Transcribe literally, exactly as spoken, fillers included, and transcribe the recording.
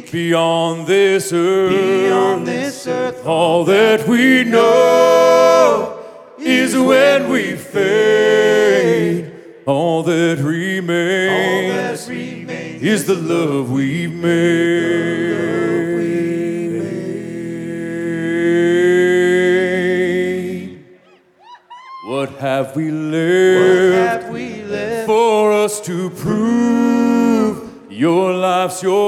beyond this earth. Beyond this earth, all that we know is when we fade. All that remains, all that remains is the love we've made. What have we left, what have we left for us to prove? Your life's your